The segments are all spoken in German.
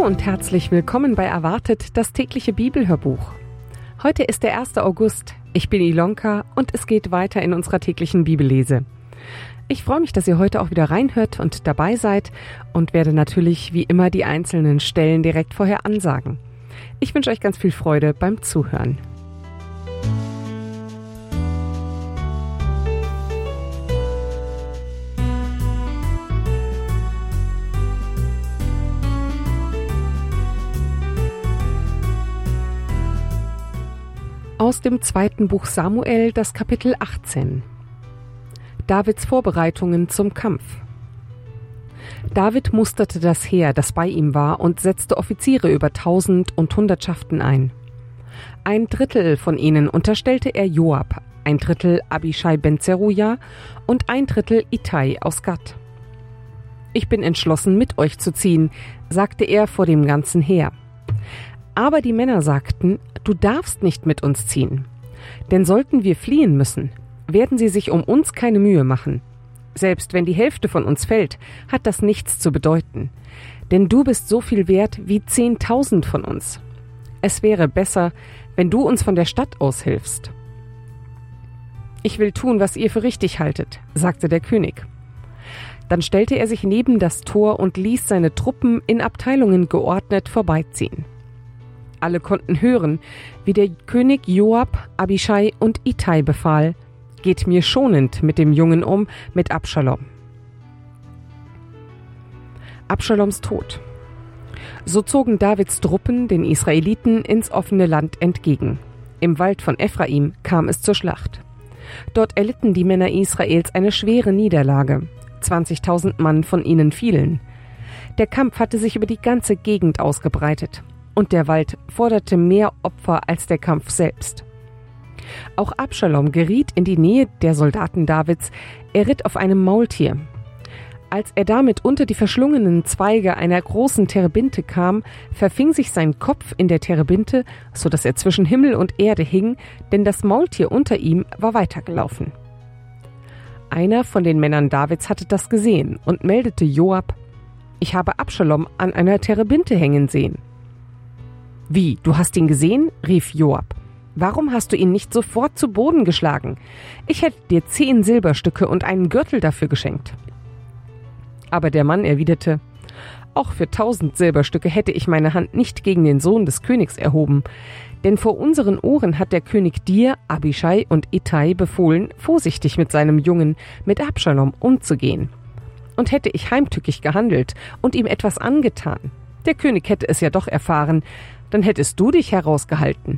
und herzlich willkommen bei Erwartet, das tägliche Bibelhörbuch. Heute ist der 1. August, ich bin Ilonka und es geht weiter in unserer täglichen Bibellese. Ich freue mich, dass ihr heute auch wieder reinhört und dabei seid und werde natürlich wie immer die einzelnen Stellen direkt vorher ansagen. Ich wünsche euch ganz viel Freude beim Zuhören. Aus dem 2. Buch Samuel, das Kapitel 18. Davids Vorbereitungen zum Kampf. David musterte das Heer, das bei ihm war, und setzte Offiziere über 1000 und Hundertschaften ein. 1/3 von ihnen unterstellte er Joab, 1/3 Abischai ben Zeruja und 1/3 Ittai aus Gat. »Ich bin entschlossen, mit euch zu ziehen«, sagte er vor dem ganzen Heer. Aber die Männer sagten: »Du darfst nicht mit uns ziehen. Denn sollten wir fliehen müssen, werden sie sich um uns keine Mühe machen. Selbst wenn die Hälfte von uns fällt, hat das nichts zu bedeuten. Denn du bist so viel wert wie 10.000 von uns. Es wäre besser, wenn du uns von der Stadt aus hilfst.« »Ich will tun, was ihr für richtig haltet«, sagte der König. Dann stellte er sich neben das Tor und ließ seine Truppen in Abteilungen geordnet vorbeiziehen. Alle konnten hören, wie der König Joab, Abischai und Ittai befahl: »Geht mir schonend mit dem Jungen um, mit Abschalom.« Abschaloms Tod. So zogen Davids Truppen den Israeliten ins offene Land entgegen. Im Wald von Ephraim kam es zur Schlacht. Dort erlitten die Männer Israels eine schwere Niederlage. 20.000 Mann von ihnen fielen. Der Kampf hatte sich über die ganze Gegend ausgebreitet. Und der Wald forderte mehr Opfer als der Kampf selbst. Auch Abschalom geriet in die Nähe der Soldaten Davids. Er ritt auf einem Maultier. Als er damit unter die verschlungenen Zweige einer großen Terebinte kam, verfing sich sein Kopf in der Terebinte, so dass er zwischen Himmel und Erde hing, denn das Maultier unter ihm war weitergelaufen. Einer von den Männern Davids hatte das gesehen und meldete Joab: »Ich habe Abschalom an einer Terebinte hängen sehen.« »Wie, du hast ihn gesehen?« rief Joab. »Warum hast du ihn nicht sofort zu Boden geschlagen? Ich hätte dir 10 Silberstücke und einen Gürtel dafür geschenkt.« Aber der Mann erwiderte: »Auch für 1000 Silberstücke hätte ich meine Hand nicht gegen den Sohn des Königs erhoben, denn vor unseren Ohren hat der König dir, Abischai und Ittai befohlen, vorsichtig mit seinem Jungen, mit Abschalom, umzugehen. Und hätte ich heimtückisch gehandelt und ihm etwas angetan, der König hätte es ja doch erfahren, dann hättest du dich herausgehalten.«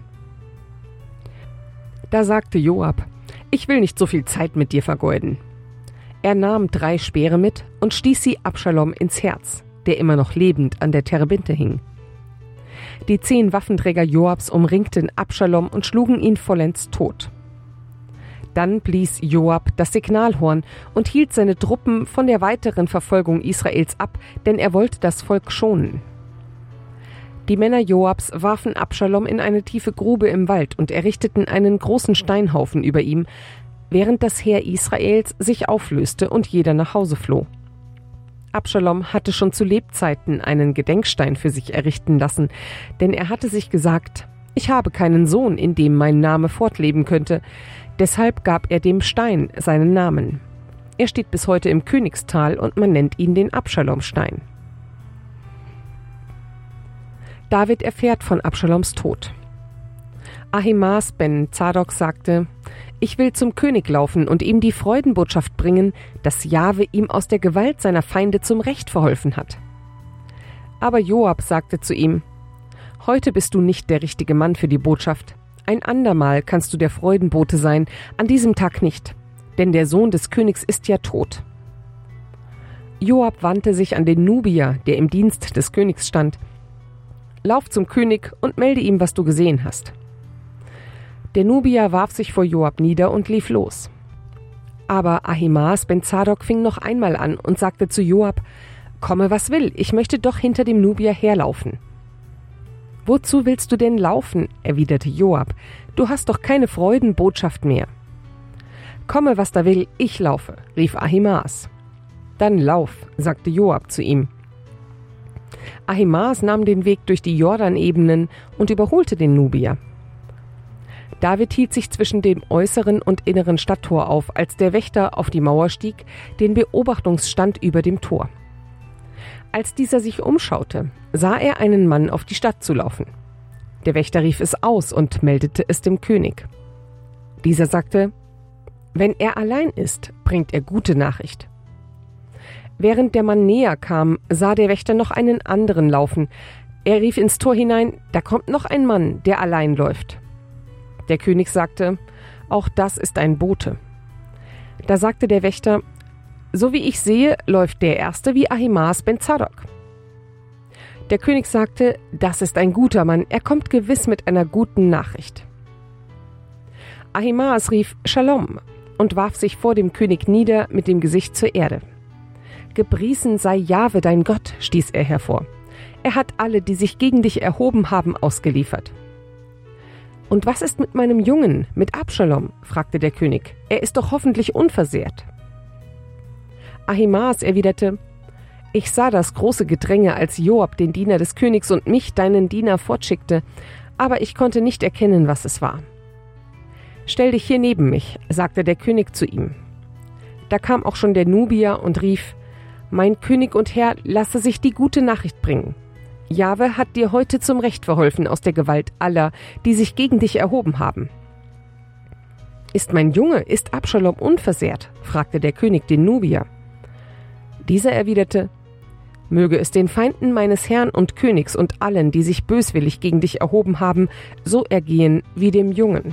Da sagte Joab: »Ich will nicht so viel Zeit mit dir vergeuden.« Er nahm 3 Speere mit und stieß sie Abschalom ins Herz, der immer noch lebend an der Terebinte hing. Die 10 Waffenträger Joabs umringten Abschalom und schlugen ihn vollends tot. Dann blies Joab das Signalhorn und hielt seine Truppen von der weiteren Verfolgung Israels ab, denn er wollte das Volk schonen. Die Männer Joabs warfen Abschalom in eine tiefe Grube im Wald und errichteten einen großen Steinhaufen über ihm, während das Heer Israels sich auflöste und jeder nach Hause floh. Abschalom hatte schon zu Lebzeiten einen Gedenkstein für sich errichten lassen, denn er hatte sich gesagt: »Ich habe keinen Sohn, in dem mein Name fortleben könnte.« Deshalb gab er dem Stein seinen Namen. Er steht bis heute im Königstal und man nennt ihn den Abschalomstein. David erfährt von Abschaloms Tod. Ahimaas ben Zadok sagte: »Ich will zum König laufen und ihm die Freudenbotschaft bringen, dass Jahwe ihm aus der Gewalt seiner Feinde zum Recht verholfen hat.« Aber Joab sagte zu ihm: »Heute bist du nicht der richtige Mann für die Botschaft. Ein andermal kannst du der Freudenbote sein, an diesem Tag nicht, denn der Sohn des Königs ist ja tot.« Joab wandte sich an den Nubier, der im Dienst des Königs stand: »Lauf zum König und melde ihm, was du gesehen hast.« Der Nubier warf sich vor Joab nieder und lief los. Aber Ahimaas ben Zadok fing noch einmal an und sagte zu Joab: »Komme, was will, ich möchte doch hinter dem Nubier herlaufen.« »Wozu willst du denn laufen?« erwiderte Joab. »Du hast doch keine Freudenbotschaft mehr.« »Komme, was da will, ich laufe«, rief Ahimaas. »Dann lauf«, sagte Joab zu ihm. Ahimaas nahm den Weg durch die Jordanebenen und überholte den Nubier. David hielt sich zwischen dem äußeren und inneren Stadttor auf, als der Wächter auf die Mauer stieg, den Beobachtungsstand über dem Tor. Als dieser sich umschaute, sah er einen Mann auf die Stadt zulaufen. Der Wächter rief es aus und meldete es dem König. Dieser sagte: Wenn er allein ist, bringt er gute Nachricht. Während der Mann näher kam, sah der Wächter noch einen anderen laufen. Er rief ins Tor hinein: Da kommt noch ein Mann, der allein läuft. Der König sagte: Auch das ist ein Bote. Da sagte der Wächter: So wie ich sehe, läuft der Erste wie Ahimaas ben Zadok. Der König sagte: Das ist ein guter Mann, er kommt gewiss mit einer guten Nachricht. Ahimaas rief Shalom und warf sich vor dem König nieder mit dem Gesicht zur Erde. Gepriesen sei Jahwe dein Gott, stieß er hervor. Er hat alle, die sich gegen dich erhoben haben, ausgeliefert. Und was ist mit meinem Jungen, mit Abschalom? Fragte der König. Er ist doch hoffentlich unversehrt. Ahimaas erwiderte: Ich sah das große Gedränge, als Joab, den Diener des Königs, und mich, deinen Diener, fortschickte, aber ich konnte nicht erkennen, was es war. Stell dich hier neben mich, sagte der König zu ihm. Da kam auch schon der Nubier und rief: Mein König und Herr, lasse sich die gute Nachricht bringen. Jahwe hat dir heute zum Recht verholfen aus der Gewalt aller, die sich gegen dich erhoben haben. Ist mein Junge, ist Abschalom unversehrt? Fragte der König den Nubier. Dieser erwiderte: Möge es den Feinden meines Herrn und Königs und allen, die sich böswillig gegen dich erhoben haben, so ergehen wie dem Jungen.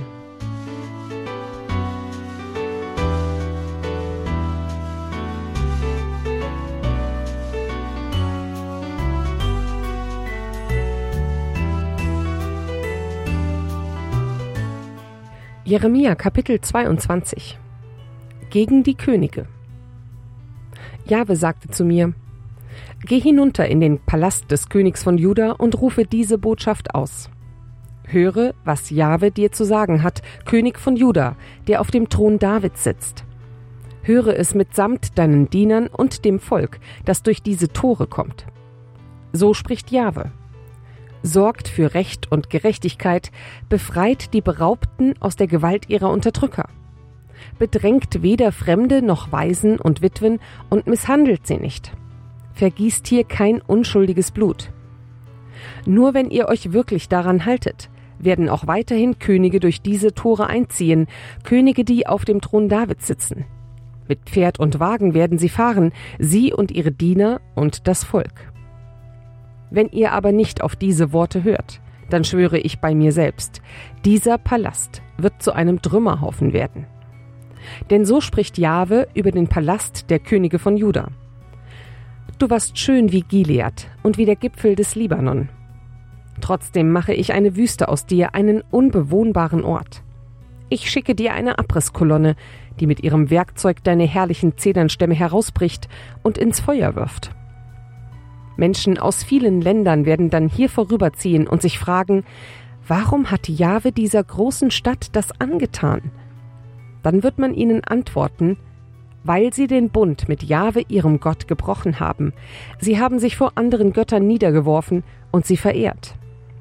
Jeremia Kapitel 22. Gegen die Könige. Jahwe sagte zu mir: Geh hinunter in den Palast des Königs von Juda und rufe diese Botschaft aus. Höre, was Jahwe dir zu sagen hat, König von Juda, der auf dem Thron Davids sitzt. Höre es mitsamt deinen Dienern und dem Volk, das durch diese Tore kommt. So spricht Jahwe: Sorgt für Recht und Gerechtigkeit, befreit die Beraubten aus der Gewalt ihrer Unterdrücker. Bedrängt weder Fremde noch Waisen und Witwen und misshandelt sie nicht. Vergießt hier kein unschuldiges Blut. Nur wenn ihr euch wirklich daran haltet, werden auch weiterhin Könige durch diese Tore einziehen, Könige, die auf dem Thron Davids sitzen. Mit Pferd und Wagen werden sie fahren, sie und ihre Diener und das Volk. Wenn ihr aber nicht auf diese Worte hört, dann schwöre ich bei mir selbst, dieser Palast wird zu einem Trümmerhaufen werden. Denn so spricht Jahwe über den Palast der Könige von Juda. Du warst schön wie Gilead und wie der Gipfel des Libanon. Trotzdem mache ich eine Wüste aus dir, einen unbewohnbaren Ort. Ich schicke dir eine Abrisskolonne, die mit ihrem Werkzeug deine herrlichen Zedernstämme herausbricht und ins Feuer wirft. Menschen aus vielen Ländern werden dann hier vorüberziehen und sich fragen: Warum hat Jahwe dieser großen Stadt das angetan? Dann wird man ihnen antworten: Weil sie den Bund mit Jahwe, ihrem Gott, gebrochen haben. Sie haben sich vor anderen Göttern niedergeworfen und sie verehrt.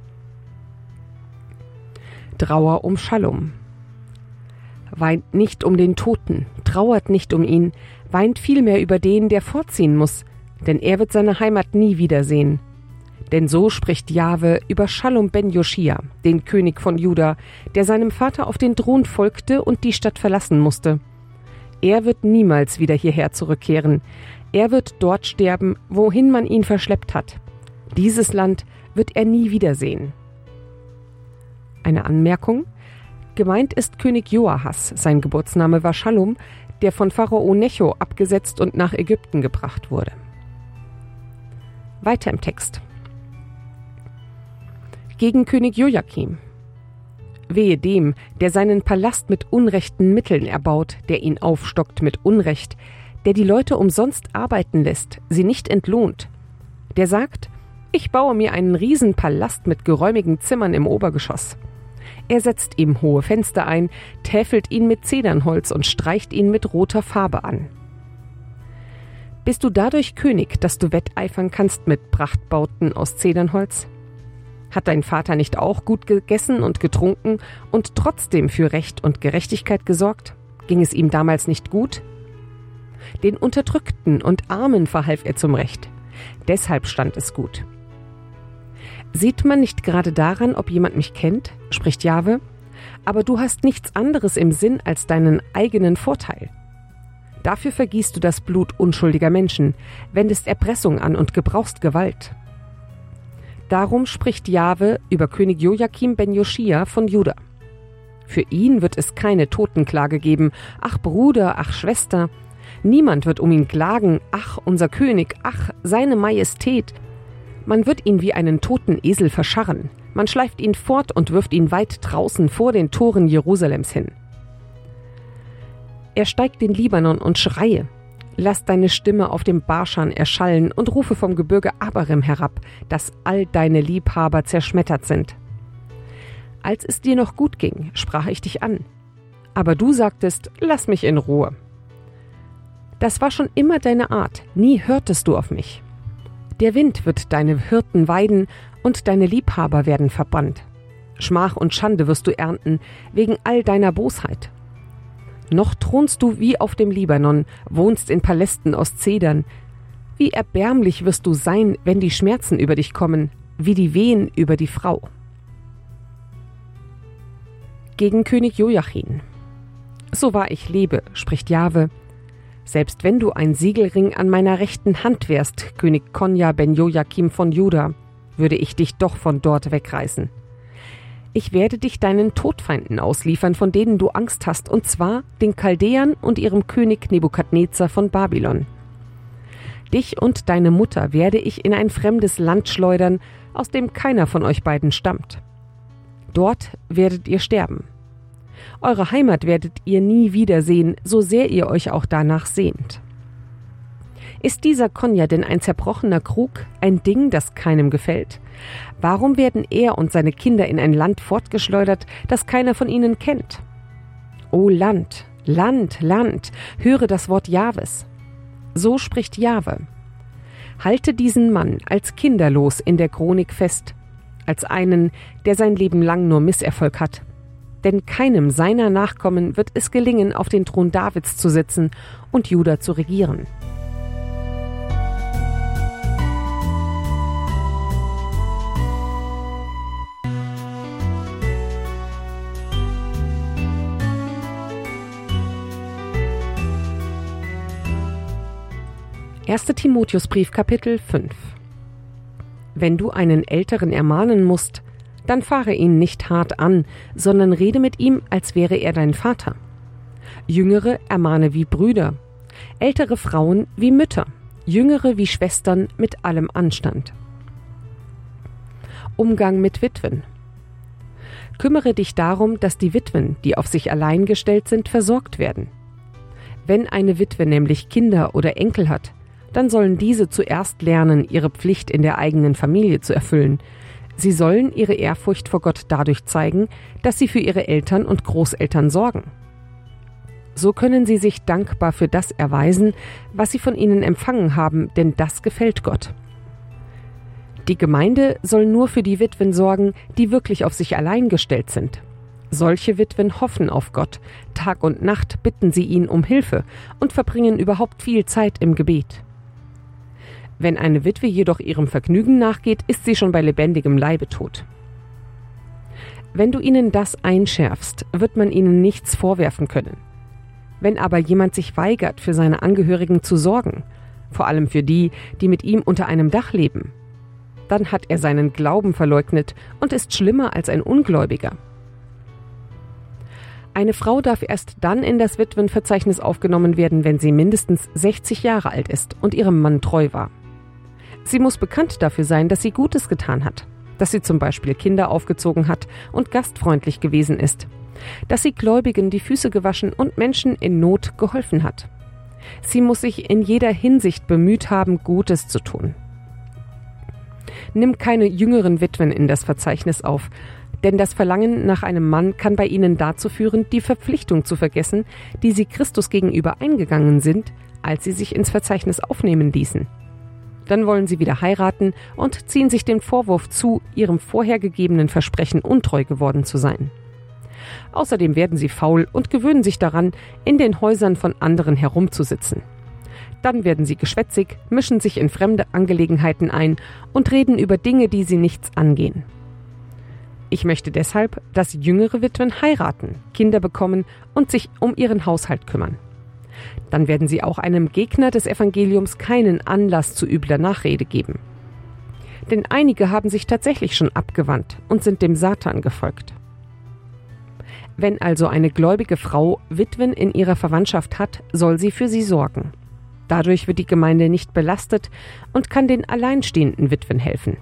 Trauer um Schalom. Weint nicht um den Toten, trauert nicht um ihn, weint vielmehr über den, der fortziehen muss, denn er wird seine Heimat nie wiedersehen. Denn so spricht Jahwe über Shalom ben Joschia, den König von Juda, der seinem Vater auf den Thron folgte und die Stadt verlassen musste. Er wird niemals wieder hierher zurückkehren. Er wird dort sterben, wohin man ihn verschleppt hat. Dieses Land wird er nie wiedersehen. Eine Anmerkung: Gemeint ist König Joahas, sein Geburtsname war Shalom, der von Pharao Necho abgesetzt und nach Ägypten gebracht wurde. Weiter im Text. Gegen König Joachim. Wehe dem, der seinen Palast mit unrechten Mitteln erbaut, der ihn aufstockt mit Unrecht, der die Leute umsonst arbeiten lässt, sie nicht entlohnt. Der sagt: Ich baue mir einen Riesenpalast mit geräumigen Zimmern im Obergeschoss. Er setzt ihm hohe Fenster ein, täfelt ihn mit Zedernholz und streicht ihn mit roter Farbe an. Bist du dadurch König, dass du wetteifern kannst mit Prachtbauten aus Zedernholz? Hat dein Vater nicht auch gut gegessen und getrunken und trotzdem für Recht und Gerechtigkeit gesorgt? Ging es ihm damals nicht gut? Den Unterdrückten und Armen verhalf er zum Recht. Deshalb stand es gut. Sieht man nicht gerade daran, ob jemand mich kennt, spricht Jahwe, aber du hast nichts anderes im Sinn als deinen eigenen Vorteil. Dafür vergießt du das Blut unschuldiger Menschen, wendest Erpressung an und gebrauchst Gewalt. Darum spricht Jahwe über König Joachim ben Joschia von Juda. Für ihn wird es keine Totenklage geben, ach Bruder, ach Schwester. Niemand wird um ihn klagen, ach unser König, ach seine Majestät. Man wird ihn wie einen toten Esel verscharren. Man schleift ihn fort und wirft ihn weit draußen vor den Toren Jerusalems hin. Er steigt den Libanon und schreie. Lass deine Stimme auf dem Baschan erschallen und rufe vom Gebirge Abarim herab, dass all deine Liebhaber zerschmettert sind. Als es dir noch gut ging, sprach ich dich an. Aber du sagtest, lass mich in Ruhe. Das war schon immer deine Art, nie hörtest du auf mich. Der Wind wird deine Hirten weiden und deine Liebhaber werden verbannt. Schmach und Schande wirst du ernten, wegen all deiner Bosheit. Noch thronst du wie auf dem Libanon, wohnst in Palästen aus Zedern. Wie erbärmlich wirst du sein, wenn die Schmerzen über dich kommen, wie die Wehen über die Frau. Gegen König Joachim. So wahr ich lebe, spricht Jahwe, selbst wenn du ein Siegelring an meiner rechten Hand wärst, König Konja ben Joachim von Juda, würde ich dich doch von dort wegreißen. Ich werde dich deinen Todfeinden ausliefern, von denen du Angst hast, und zwar den Chaldäern und ihrem König Nebukadnezar von Babylon. Dich und deine Mutter werde ich in ein fremdes Land schleudern, aus dem keiner von euch beiden stammt. Dort werdet ihr sterben. Eure Heimat werdet ihr nie wiedersehen, so sehr ihr euch auch danach sehnt. Ist dieser Konja denn ein zerbrochener Krug, ein Ding, das keinem gefällt? Warum werden er und seine Kinder in ein Land fortgeschleudert, das keiner von ihnen kennt? O Land, Land, Land, höre das Wort Jahwes. So spricht Jahwe. Halte diesen Mann als kinderlos in der Chronik fest, als einen, der sein Leben lang nur Misserfolg hat. Denn keinem seiner Nachkommen wird es gelingen, auf den Thron Davids zu sitzen und Juda zu regieren. Erster Timotheusbrief, Kapitel 5. Wenn du einen Älteren ermahnen musst, dann fahre ihn nicht hart an, sondern rede mit ihm, als wäre er dein Vater. Jüngere ermahne wie Brüder, ältere Frauen wie Mütter, Jüngere wie Schwestern mit allem Anstand. Umgang mit Witwen. Kümmere dich darum, dass die Witwen, die auf sich allein gestellt sind, versorgt werden. Wenn eine Witwe nämlich Kinder oder Enkel hat, dann sollen diese zuerst lernen, ihre Pflicht in der eigenen Familie zu erfüllen. Sie sollen ihre Ehrfurcht vor Gott dadurch zeigen, dass sie für ihre Eltern und Großeltern sorgen. So können sie sich dankbar für das erweisen, was sie von ihnen empfangen haben, denn das gefällt Gott. Die Gemeinde soll nur für die Witwen sorgen, die wirklich auf sich allein gestellt sind. Solche Witwen hoffen auf Gott. Tag und Nacht bitten sie ihn um Hilfe und verbringen überhaupt viel Zeit im Gebet. Wenn eine Witwe jedoch ihrem Vergnügen nachgeht, ist sie schon bei lebendigem Leibe tot. Wenn du ihnen das einschärfst, wird man ihnen nichts vorwerfen können. Wenn aber jemand sich weigert, für seine Angehörigen zu sorgen, vor allem für die, die mit ihm unter einem Dach leben, dann hat er seinen Glauben verleugnet und ist schlimmer als ein Ungläubiger. Eine Frau darf erst dann in das Witwenverzeichnis aufgenommen werden, wenn sie mindestens 60 Jahre alt ist und ihrem Mann treu war. Sie muss bekannt dafür sein, dass sie Gutes getan hat, dass sie zum Beispiel Kinder aufgezogen hat und gastfreundlich gewesen ist, dass sie Gläubigen die Füße gewaschen und Menschen in Not geholfen hat. Sie muss sich in jeder Hinsicht bemüht haben, Gutes zu tun. Nimm keine jüngeren Witwen in das Verzeichnis auf, denn das Verlangen nach einem Mann kann bei ihnen dazu führen, die Verpflichtung zu vergessen, die sie Christus gegenüber eingegangen sind, als sie sich ins Verzeichnis aufnehmen ließen. Dann wollen sie wieder heiraten und ziehen sich den Vorwurf zu, ihrem vorher gegebenen Versprechen untreu geworden zu sein. Außerdem werden sie faul und gewöhnen sich daran, in den Häusern von anderen herumzusitzen. Dann werden sie geschwätzig, mischen sich in fremde Angelegenheiten ein und reden über Dinge, die sie nichts angehen. Ich möchte deshalb, dass jüngere Witwen heiraten, Kinder bekommen und sich um ihren Haushalt kümmern. Dann werden sie auch einem Gegner des Evangeliums keinen Anlass zu übler Nachrede geben. Denn einige haben sich tatsächlich schon abgewandt und sind dem Satan gefolgt. Wenn also eine gläubige Frau Witwen in ihrer Verwandtschaft hat, soll sie für sie sorgen. Dadurch wird die Gemeinde nicht belastet und kann den alleinstehenden Witwen helfen.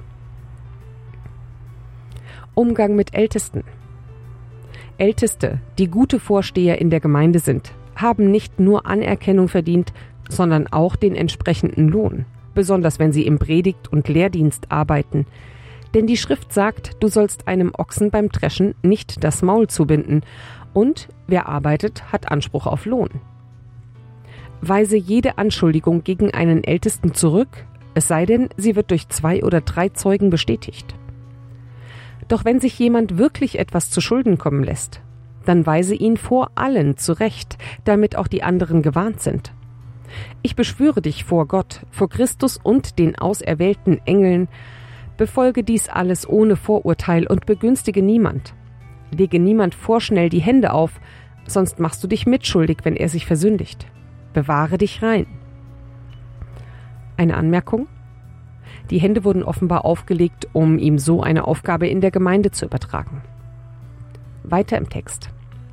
Umgang mit Ältesten. Älteste, die gute Vorsteher in der Gemeinde sind, haben nicht nur Anerkennung verdient, sondern auch den entsprechenden Lohn, besonders wenn sie im Predigt- und Lehrdienst arbeiten. Denn die Schrift sagt, du sollst einem Ochsen beim Dreschen nicht das Maul zubinden, und wer arbeitet, hat Anspruch auf Lohn. Weise jede Anschuldigung gegen einen Ältesten zurück, es sei denn, sie wird durch 2 oder 3 Zeugen bestätigt. Doch wenn sich jemand wirklich etwas zu Schulden kommen lässt, dann weise ihn vor allen zurecht, damit auch die anderen gewarnt sind. Ich beschwöre dich vor Gott, vor Christus und den auserwählten Engeln, befolge dies alles ohne Vorurteil und begünstige niemand. Lege niemand vorschnell die Hände auf, sonst machst du dich mitschuldig, wenn er sich versündigt. Bewahre dich rein. Eine Anmerkung? Die Hände wurden offenbar aufgelegt, um ihm so eine Aufgabe in der Gemeinde zu übertragen. Weiter im Text.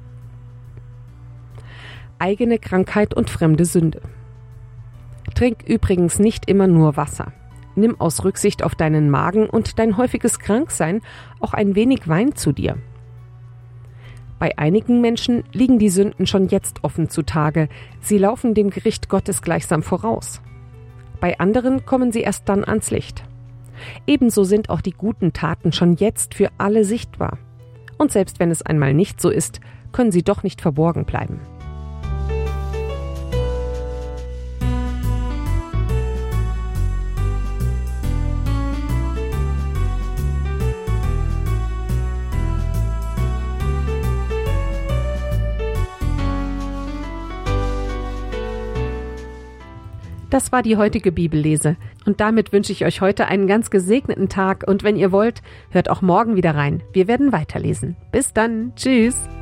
Eigene Krankheit und fremde Sünde. Trink übrigens nicht immer nur Wasser. Nimm aus Rücksicht auf deinen Magen und dein häufiges Kranksein auch ein wenig Wein zu dir. Bei einigen Menschen liegen die Sünden schon jetzt offen zutage. Sie laufen dem Gericht Gottes gleichsam voraus. Bei anderen kommen sie erst dann ans Licht. Ebenso sind auch die guten Taten schon jetzt für alle sichtbar. Und selbst wenn es einmal nicht so ist, können sie doch nicht verborgen bleiben. Das war die heutige Bibellese und damit wünsche ich euch heute einen ganz gesegneten Tag und wenn ihr wollt, hört auch morgen wieder rein. Wir werden weiterlesen. Bis dann. Tschüss.